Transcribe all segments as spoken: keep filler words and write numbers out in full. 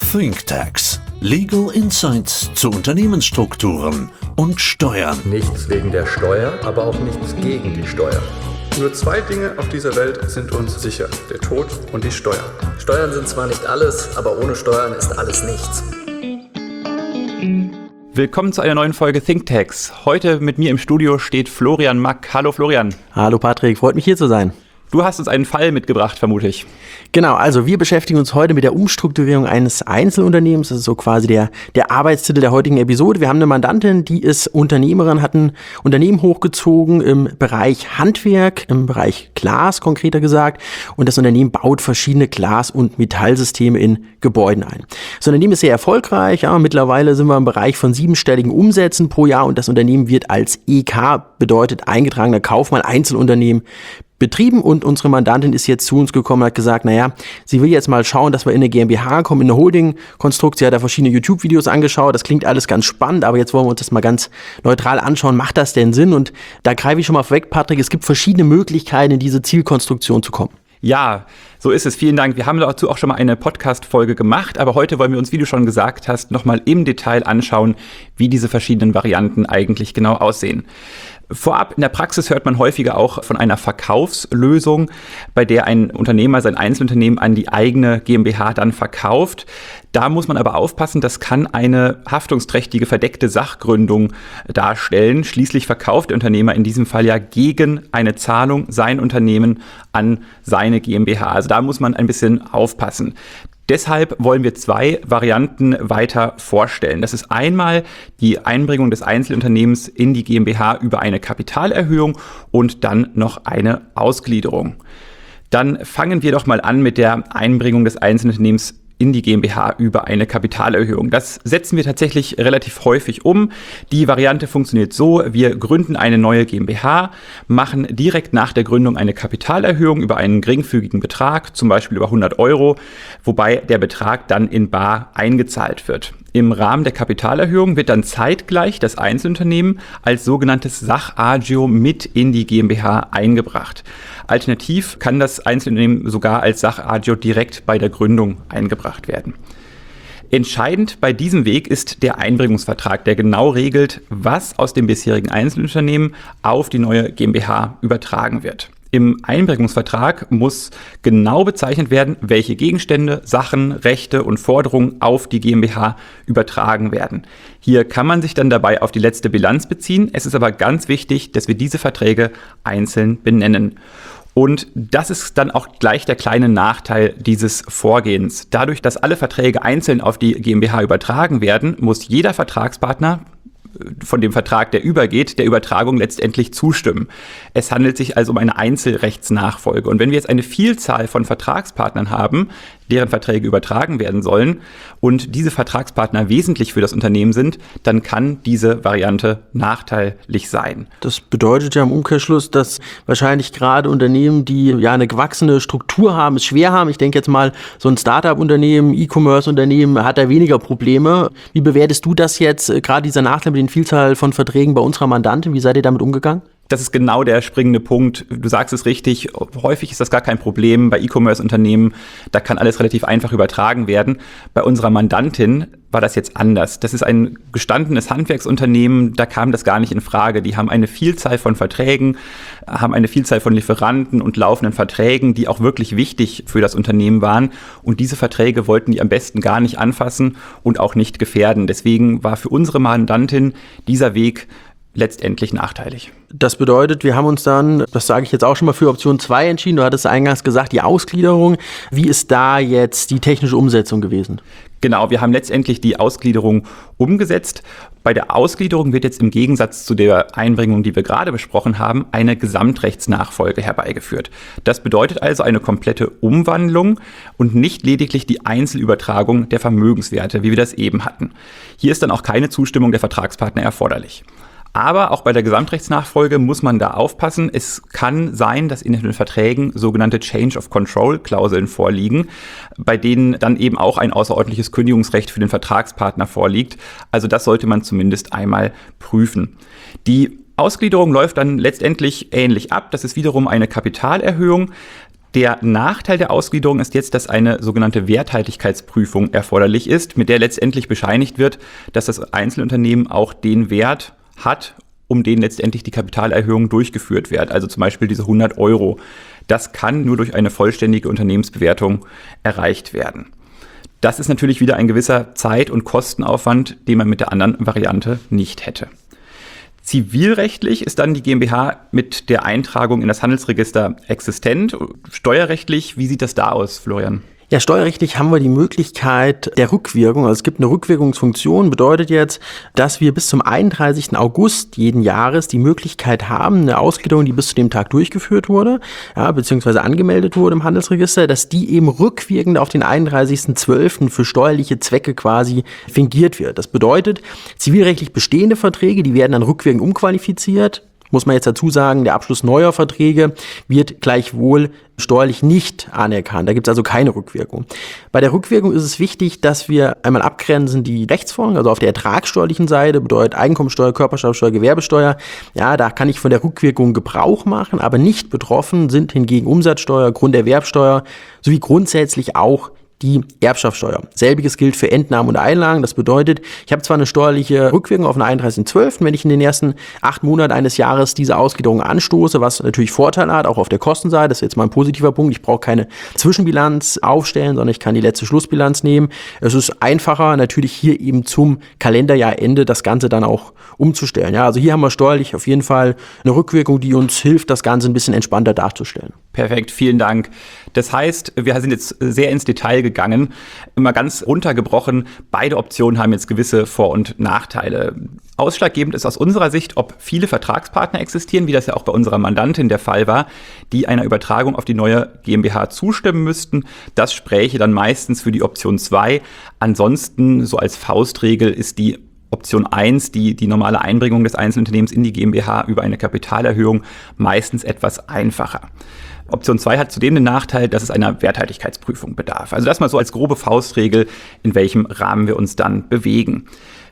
ThinkTax. Legal Insights zu Unternehmensstrukturen und Steuern. Nichts wegen der Steuer, aber auch nichts gegen die Steuer. Nur zwei Dinge auf dieser Welt sind uns sicher: der Tod und die Steuern. Steuern sind zwar nicht alles, aber ohne Steuern ist alles nichts. Willkommen zu einer neuen Folge ThinkTax. Heute mit mir im Studio steht Florian Mack. Hallo Florian. Hallo Patrick, freut mich hier zu sein. Du hast uns einen Fall mitgebracht, vermute ich. Genau, also wir beschäftigen uns heute mit der Umstrukturierung eines Einzelunternehmens. Das ist so quasi der, der Arbeitstitel der heutigen Episode. Wir haben eine Mandantin, die ist Unternehmerin, hat ein Unternehmen hochgezogen im Bereich Handwerk, im Bereich Glas konkreter gesagt. Und das Unternehmen baut verschiedene Glas- und Metallsysteme in Gebäuden ein. Das Unternehmen ist sehr erfolgreich. Ja, mittlerweile sind wir im Bereich von siebenstelligen Umsätzen pro Jahr und das Unternehmen wird als E K, bedeutet eingetragener Kaufmann, Einzelunternehmen, betrieben, und unsere Mandantin ist jetzt zu uns gekommen und hat gesagt, naja, sie will jetzt mal schauen, dass wir in eine GmbH kommen, in eine Holding-Konstrukt. Sie hat da verschiedene YouTube-Videos angeschaut, das klingt alles ganz spannend, aber jetzt wollen wir uns das mal ganz neutral anschauen. Macht das denn Sinn? Und da greife ich schon mal vorweg, Patrick, es gibt verschiedene Möglichkeiten, in diese Zielkonstruktion zu kommen. Ja, so ist es. Vielen Dank. Wir haben dazu auch schon mal eine Podcast-Folge gemacht, aber heute wollen wir uns, wie du schon gesagt hast, nochmal im Detail anschauen, wie diese verschiedenen Varianten eigentlich genau aussehen. Vorab, in der Praxis hört man häufiger auch von einer Verkaufslösung, bei der ein Unternehmer sein Einzelunternehmen an die eigene GmbH dann verkauft. Da muss man aber aufpassen, das kann eine haftungsträchtige verdeckte Sachgründung darstellen. Schließlich verkauft der Unternehmer in diesem Fall ja gegen eine Zahlung sein Unternehmen an seine GmbH. Also da muss man ein bisschen aufpassen. Deshalb wollen wir zwei Varianten weiter vorstellen. Das ist einmal die Einbringung des Einzelunternehmens in die GmbH über eine Kapitalerhöhung und dann noch eine Ausgliederung. Dann fangen wir doch mal an mit der Einbringung des Einzelunternehmens in die GmbH über eine Kapitalerhöhung. Das setzen wir tatsächlich relativ häufig um. Die Variante funktioniert so: Wir gründen eine neue GmbH, machen direkt nach der Gründung eine Kapitalerhöhung über einen geringfügigen Betrag, zum Beispiel über hundert Euro, wobei der Betrag dann in bar eingezahlt wird. Im Rahmen der Kapitalerhöhung wird dann zeitgleich das Einzelunternehmen als sogenanntes Sachagio mit in die GmbH eingebracht. Alternativ kann das Einzelunternehmen sogar als Sachagio direkt bei der Gründung eingebracht werden. Entscheidend bei diesem Weg ist der Einbringungsvertrag, der genau regelt, was aus dem bisherigen Einzelunternehmen auf die neue GmbH übertragen wird. Im Einbringungsvertrag muss genau bezeichnet werden, welche Gegenstände, Sachen, Rechte und Forderungen auf die GmbH übertragen werden. Hier kann man sich dann dabei auf die letzte Bilanz beziehen. Es ist aber ganz wichtig, dass wir diese Verträge einzeln benennen. Und das ist dann auch gleich der kleine Nachteil dieses Vorgehens. Dadurch, dass alle Verträge einzeln auf die GmbH übertragen werden, muss jeder Vertragspartner von dem Vertrag, der übergeht, der Übertragung letztendlich zustimmen. Es handelt sich also um eine Einzelrechtsnachfolge. Und wenn wir jetzt eine Vielzahl von Vertragspartnern haben, deren Verträge übertragen werden sollen und diese Vertragspartner wesentlich für das Unternehmen sind, dann kann diese Variante nachteilig sein. Das bedeutet ja im Umkehrschluss, dass wahrscheinlich gerade Unternehmen, die ja eine gewachsene Struktur haben, es schwer haben. Ich denke jetzt mal, so ein Startup-Unternehmen, E-Commerce-Unternehmen hat da weniger Probleme. Wie bewertest du das jetzt, gerade dieser Nachteil mit den Vielzahl von Verträgen bei unserer Mandantin? Wie seid ihr damit umgegangen? Das ist genau der springende Punkt. Du sagst es richtig, häufig ist das gar kein Problem bei E-Commerce-Unternehmen. Da kann alles relativ einfach übertragen werden. Bei unserer Mandantin war das jetzt anders. Das ist ein gestandenes Handwerksunternehmen, da kam das gar nicht in Frage. Die haben eine Vielzahl von Verträgen, haben eine Vielzahl von Lieferanten und laufenden Verträgen, die auch wirklich wichtig für das Unternehmen waren. Und diese Verträge wollten die am besten gar nicht anfassen und auch nicht gefährden. Deswegen war für unsere Mandantin dieser Weg letztendlich nachteilig. Das bedeutet, wir haben uns dann, das sage ich jetzt auch schon mal, für Option zwei entschieden. Du hattest eingangs gesagt, die Ausgliederung. Wie ist da jetzt die technische Umsetzung gewesen? Genau, wir haben letztendlich die Ausgliederung umgesetzt. Bei der Ausgliederung wird jetzt im Gegensatz zu der Einbringung, die wir gerade besprochen haben, eine Gesamtrechtsnachfolge herbeigeführt. Das bedeutet also eine komplette Umwandlung und nicht lediglich die Einzelübertragung der Vermögenswerte, wie wir das eben hatten. Hier ist dann auch keine Zustimmung der Vertragspartner erforderlich. Aber auch bei der Gesamtrechtsnachfolge muss man da aufpassen. Es kann sein, dass in den Verträgen sogenannte Change of Control-Klauseln vorliegen, bei denen dann eben auch ein außerordentliches Kündigungsrecht für den Vertragspartner vorliegt. Also das sollte man zumindest einmal prüfen. Die Ausgliederung läuft dann letztendlich ähnlich ab. Das ist wiederum eine Kapitalerhöhung. Der Nachteil der Ausgliederung ist jetzt, dass eine sogenannte Werthaltigkeitsprüfung erforderlich ist, mit der letztendlich bescheinigt wird, dass das Einzelunternehmen auch den Wert hat, um den letztendlich die Kapitalerhöhung durchgeführt wird. Also zum Beispiel diese hundert Euro. Das kann nur durch eine vollständige Unternehmensbewertung erreicht werden. Das ist natürlich wieder ein gewisser Zeit- und Kostenaufwand, den man mit der anderen Variante nicht hätte. Zivilrechtlich ist dann die GmbH mit der Eintragung in das Handelsregister existent. Steuerrechtlich, wie sieht das da aus, Florian? Ja, steuerrechtlich haben wir die Möglichkeit der Rückwirkung. Also es gibt eine Rückwirkungsfunktion, bedeutet jetzt, dass wir bis zum einunddreißigsten August jeden Jahres die Möglichkeit haben, eine Ausgliederung, die bis zu dem Tag durchgeführt wurde, ja, beziehungsweise angemeldet wurde im Handelsregister, dass die eben rückwirkend auf den einunddreißigsten zwölften für steuerliche Zwecke quasi fingiert wird. Das bedeutet, zivilrechtlich bestehende Verträge, die werden dann rückwirkend umqualifiziert. Muss man jetzt dazu sagen, der Abschluss neuer Verträge wird gleichwohl steuerlich nicht anerkannt. Da gibt es also keine Rückwirkung. Bei der Rückwirkung ist es wichtig, dass wir einmal abgrenzen die Rechtsformen, also auf der ertragssteuerlichen Seite, bedeutet Einkommensteuer, Körperschaftsteuer, Gewerbesteuer. Ja, da kann ich von der Rückwirkung Gebrauch machen, aber nicht betroffen sind hingegen Umsatzsteuer, Grunderwerbsteuer sowie grundsätzlich auch die Erbschaftssteuer. Selbiges gilt für Entnahmen und Einlagen. Das bedeutet, ich habe zwar eine steuerliche Rückwirkung auf den einunddreißigsten zwölften, wenn ich in den ersten acht Monaten eines Jahres diese Ausgliederung anstoße, was natürlich Vorteile hat, auch auf der Kostenseite. Das ist jetzt mal ein positiver Punkt. Ich brauche keine Zwischenbilanz aufstellen, sondern ich kann die letzte Schlussbilanz nehmen. Es ist einfacher, natürlich hier eben zum Kalenderjahrende das Ganze dann auch umzustellen. Ja, also hier haben wir steuerlich auf jeden Fall eine Rückwirkung, die uns hilft, das Ganze ein bisschen entspannter darzustellen. Perfekt, vielen Dank. Das heißt, wir sind jetzt sehr ins Detail gegangen, immer ganz runtergebrochen. Beide Optionen haben jetzt gewisse Vor- und Nachteile. Ausschlaggebend ist aus unserer Sicht, ob viele Vertragspartner existieren, wie das ja auch bei unserer Mandantin der Fall war, die einer Übertragung auf die neue GmbH zustimmen müssten. Das spräche dann meistens für die Option zwei. Ansonsten, so als Faustregel, ist die Option eins, die, die normale Einbringung des Einzelunternehmens in die GmbH über eine Kapitalerhöhung, meistens etwas einfacher. Option zwei hat zudem den Nachteil, dass es einer Werthaltigkeitsprüfung bedarf. Also das mal so als grobe Faustregel, in welchem Rahmen wir uns dann bewegen.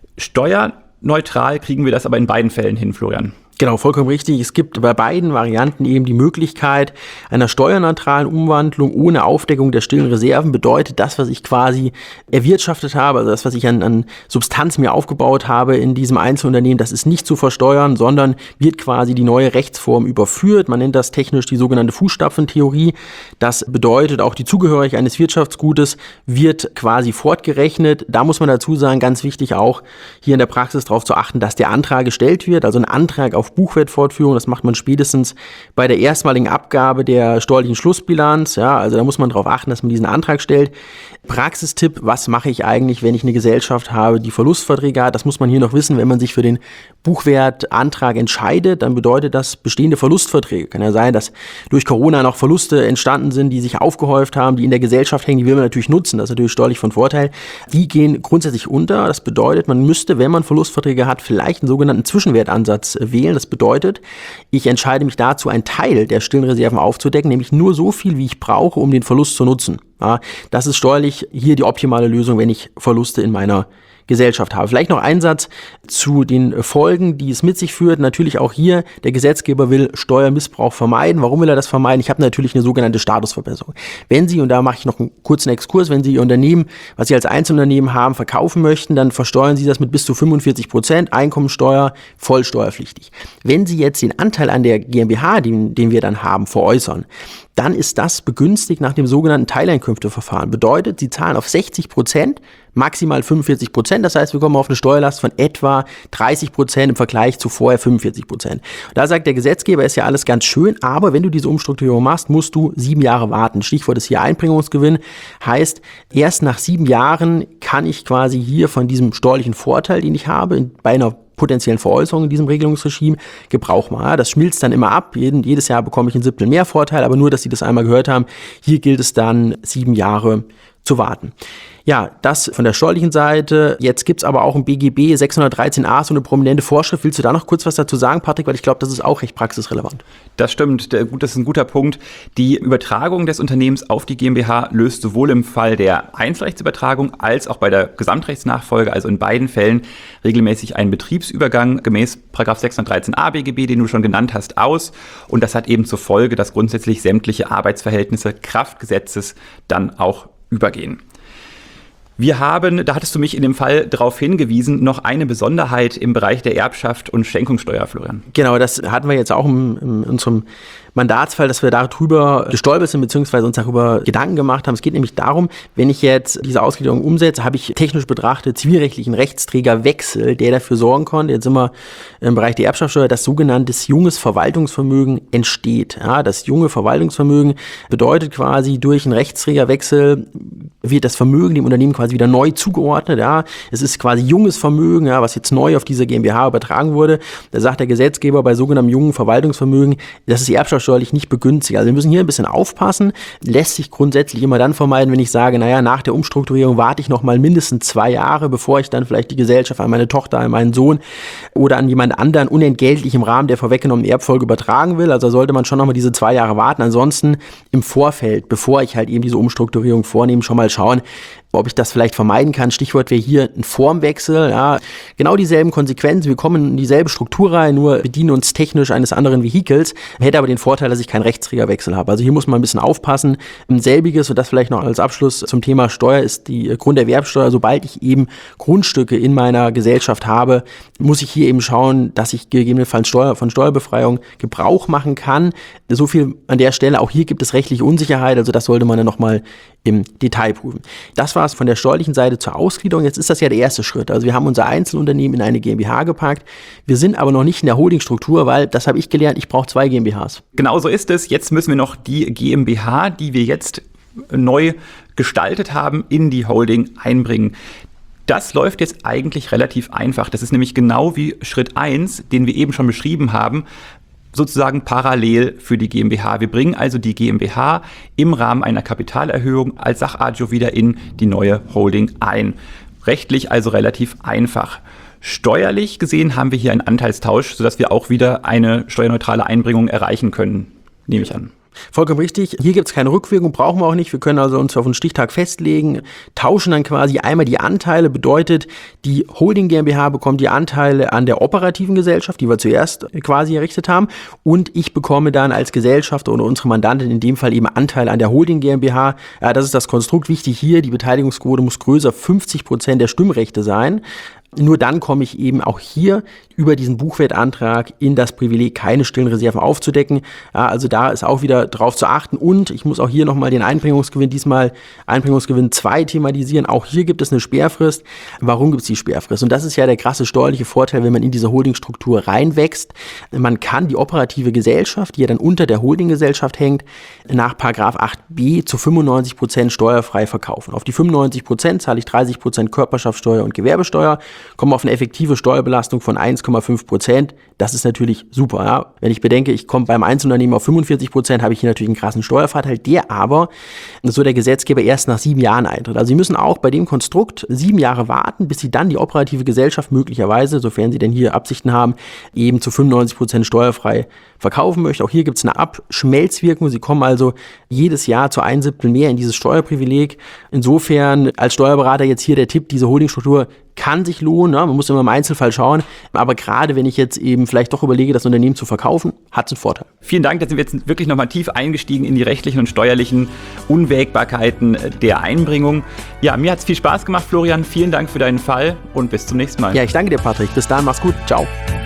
Steuerneutral kriegen wir das aber in beiden Fällen hin, Florian. Genau, vollkommen richtig. Es gibt bei beiden Varianten eben die Möglichkeit einer steuerneutralen Umwandlung ohne Aufdeckung der stillen Reserven. Bedeutet, das, was ich quasi erwirtschaftet habe, also das, was ich an, an Substanz mir aufgebaut habe in diesem Einzelunternehmen, das ist nicht zu versteuern, sondern wird quasi die neue Rechtsform überführt. Man nennt das technisch die sogenannte Fußstapfentheorie. Das bedeutet, auch die Zugehörigkeit eines Wirtschaftsgutes wird quasi fortgerechnet. Da muss man dazu sagen, ganz wichtig auch hier in der Praxis darauf zu achten, dass der Antrag gestellt wird, also ein Antrag auf Buchwertfortführung, das macht man spätestens bei der erstmaligen Abgabe der steuerlichen Schlussbilanz. Ja, also da muss man darauf achten, dass man diesen Antrag stellt. Praxistipp, was mache ich eigentlich, wenn ich eine Gesellschaft habe, die Verlustverträge hat? Das muss man hier noch wissen, wenn man sich für den Buchwertantrag entscheidet, dann bedeutet das bestehende Verlustverträge. Kann ja sein, dass durch Corona noch Verluste entstanden sind, die sich aufgehäuft haben, die in der Gesellschaft hängen, die will man natürlich nutzen, das ist natürlich steuerlich von Vorteil. Die gehen grundsätzlich unter. Das bedeutet, man müsste, wenn man Verlustverträge hat, vielleicht einen sogenannten Zwischenwertansatz wählen. Das bedeutet, ich entscheide mich dazu, einen Teil der stillen Reserven aufzudecken, nämlich nur so viel, wie ich brauche, um den Verlust zu nutzen. Ja, das ist steuerlich hier die optimale Lösung, wenn ich Verluste in meiner Gesellschaft habe. Vielleicht noch ein Satz zu den Folgen, die es mit sich führt. Natürlich auch hier, der Gesetzgeber will Steuermissbrauch vermeiden. Warum will er das vermeiden? Ich habe natürlich eine sogenannte Statusverbesserung. Wenn Sie, und da mache ich noch einen kurzen Exkurs, wenn Sie Ihr Unternehmen, was Sie als Einzelunternehmen haben, verkaufen möchten, dann versteuern Sie das mit bis zu fünfundvierzig Prozent, Einkommensteuer, voll steuerpflichtig. Wenn Sie jetzt den Anteil an der GmbH, den, den wir dann haben, veräußern, dann ist das begünstigt nach dem sogenannten Teileinkünfteverfahren. Bedeutet, Sie zahlen auf sechzig Prozent, maximal fünfundvierzig Prozent. Das heißt, wir kommen auf eine Steuerlast von etwa dreißig Prozent im Vergleich zu vorher fünfundvierzig Prozent. Da sagt der Gesetzgeber, ist ja alles ganz schön, aber wenn du diese Umstrukturierung machst, musst du sieben Jahre warten. Stichwort ist hier Einbringungsgewinn. Heißt, erst nach sieben Jahren kann ich quasi hier von diesem steuerlichen Vorteil, den ich habe, bei einer potenziellen Veräußerung in diesem Regelungsregime Gebrauch machen. Ja, das schmilzt dann immer ab. Jeden, jedes Jahr bekomme ich ein Siebtel mehr Vorteil, aber nur, dass Sie das einmal gehört haben. Hier gilt es dann, sieben Jahre zu warten. Ja, das von der steuerlichen Seite. Jetzt gibt's aber auch im B G B sechshundertdreizehn a so eine prominente Vorschrift. Willst du da noch kurz was dazu sagen, Patrick? Weil ich glaube, das ist auch recht praxisrelevant. Das stimmt. Das ist ein guter Punkt. Die Übertragung des Unternehmens auf die GmbH löst sowohl im Fall der Einzelrechtsübertragung als auch bei der Gesamtrechtsnachfolge, also in beiden Fällen, regelmäßig einen Betriebsübergang gemäß Paragraph sechshundertdreizehn a B G B, den du schon genannt hast, aus. Und das hat eben zur Folge, dass grundsätzlich sämtliche Arbeitsverhältnisse Kraft Gesetzes dann auch übergehen. Wir haben, da hattest du mich in dem Fall darauf hingewiesen, noch eine Besonderheit im Bereich der Erbschaft und Schenkungssteuer, Florian. Genau, das hatten wir jetzt auch in, in unserem Mandatsfall, dass wir darüber gestolpert sind, beziehungsweise uns darüber Gedanken gemacht haben. Es geht nämlich darum, wenn ich jetzt diese Ausgliederung umsetze, habe ich technisch betrachtet zivilrechtlichen Rechtsträgerwechsel, der dafür sorgen konnte, jetzt sind wir im Bereich der Erbschaftssteuer, dass sogenanntes junges Verwaltungsvermögen entsteht. Ja, das junge Verwaltungsvermögen bedeutet quasi, durch einen Rechtsträgerwechsel wird das Vermögen dem Unternehmen quasi wieder neu zugeordnet. Ja. Es ist quasi junges Vermögen, ja, was jetzt neu auf diese GmbH übertragen wurde. Da sagt der Gesetzgeber bei sogenanntem jungen Verwaltungsvermögen, das ist die erbschaftssteuerlich nicht begünstigt. Also wir müssen hier ein bisschen aufpassen. Lässt sich grundsätzlich immer dann vermeiden, wenn ich sage, naja, nach der Umstrukturierung warte ich noch mal mindestens zwei Jahre, bevor ich dann vielleicht die Gesellschaft an meine Tochter, an meinen Sohn oder an jemand anderen unentgeltlich im Rahmen der vorweggenommenen Erbfolge übertragen will. Also sollte man schon noch mal diese zwei Jahre warten. Ansonsten im Vorfeld, bevor ich halt eben diese Umstrukturierung vornehme, schon mal schauen, ob ich das vielleicht vermeiden kann. Stichwort wäre hier ein Formwechsel. Ja, genau dieselben Konsequenzen. Wir kommen in dieselbe Struktur rein, nur bedienen uns technisch eines anderen Vehikels. Hätte aber den Vorteil, dass ich keinen Rechtsträgerwechsel habe. Also hier muss man ein bisschen aufpassen. Selbiges, und das vielleicht noch als Abschluss zum Thema Steuer, ist die Grunderwerbsteuer. Sobald ich eben Grundstücke in meiner Gesellschaft habe, muss ich hier eben schauen, dass ich gegebenenfalls Steuer, von Steuerbefreiung Gebrauch machen kann. So viel an der Stelle. Auch hier gibt es rechtliche Unsicherheit. Also das sollte man dann nochmal im Detail prüfen. Das war es von der steuerlichen Seite zur Ausgliederung. Jetzt ist das ja der erste Schritt. Also wir haben unser Einzelunternehmen in eine GmbH gepackt. Wir sind aber noch nicht in der Holdingstruktur, weil, das habe ich gelernt, ich brauche zwei GmbHs. Genau so ist es. Jetzt müssen wir noch die GmbH, die wir jetzt neu gestaltet haben, in die Holding einbringen. Das läuft jetzt eigentlich relativ einfach. Das ist nämlich genau wie Schritt eins, den wir eben schon beschrieben haben, sozusagen parallel für die GmbH. Wir bringen also die GmbH im Rahmen einer Kapitalerhöhung als Sachagio wieder in die neue Holding ein. Rechtlich also relativ einfach. Steuerlich gesehen haben wir hier einen Anteilstausch, sodass wir auch wieder eine steuerneutrale Einbringung erreichen können, nehme ich an. Vollkommen richtig. Hier gibt es keine Rückwirkung, brauchen wir auch nicht. Wir können also uns auf einen Stichtag festlegen, tauschen dann quasi einmal die Anteile. Bedeutet, die Holding GmbH bekommt die Anteile an der operativen Gesellschaft, die wir zuerst quasi errichtet haben. Und ich bekomme dann als Gesellschafter oder unsere Mandantin in dem Fall eben Anteile an der Holding GmbH. Ja, das ist das Konstrukt. Wichtig hier, die Beteiligungsquote muss größer fünfzig Prozent der Stimmrechte sein. Nur dann komme ich eben auch hier über diesen Buchwertantrag in das Privileg, keine stillen Reserven aufzudecken. Ja, also da ist auch wieder drauf zu achten. Und ich muss auch hier nochmal den Einbringungsgewinn, diesmal Einbringungsgewinn zwei thematisieren. Auch hier gibt es eine Sperrfrist. Warum gibt es die Sperrfrist? Und das ist ja der krasse steuerliche Vorteil, wenn man in diese Holdingstruktur reinwächst. Man kann die operative Gesellschaft, die ja dann unter der Holdinggesellschaft hängt, nach Paragraph acht b zu fünfundneunzig Prozent steuerfrei verkaufen. Auf die fünfundneunzig Prozent zahle ich dreißig Prozent Körperschaftssteuer und Gewerbesteuer, komme auf eine effektive Steuerbelastung von eins Komma fünf Prozent. Das ist natürlich super. Ja? Wenn ich bedenke, ich komme beim Einzelunternehmen auf fünfundvierzig Prozent, habe ich hier natürlich einen krassen Steuervorteil, der aber, so der Gesetzgeber, erst nach sieben Jahren eintritt. Also Sie müssen auch bei dem Konstrukt sieben Jahre warten, bis Sie dann die operative Gesellschaft möglicherweise, sofern Sie denn hier Absichten haben, eben zu fünfundneunzig Prozent steuerfrei verkaufen möchten. Auch hier gibt es eine Abschmelzwirkung. Sie kommen also jedes Jahr zu ein Siebtel mehr in dieses Steuerprivileg. Insofern als Steuerberater jetzt hier der Tipp, diese Holdingstruktur kann sich lohnen, ne? Man muss immer im Einzelfall schauen, aber gerade wenn ich jetzt eben vielleicht doch überlege, das Unternehmen zu verkaufen, hat es einen Vorteil. Vielen Dank, da sind wir jetzt wirklich nochmal tief eingestiegen in die rechtlichen und steuerlichen Unwägbarkeiten der Einbringung. Ja, mir hat es viel Spaß gemacht, Florian, vielen Dank für deinen Fall und bis zum nächsten Mal. Ja, ich danke dir, Patrick. Bis dann, mach's gut. Ciao.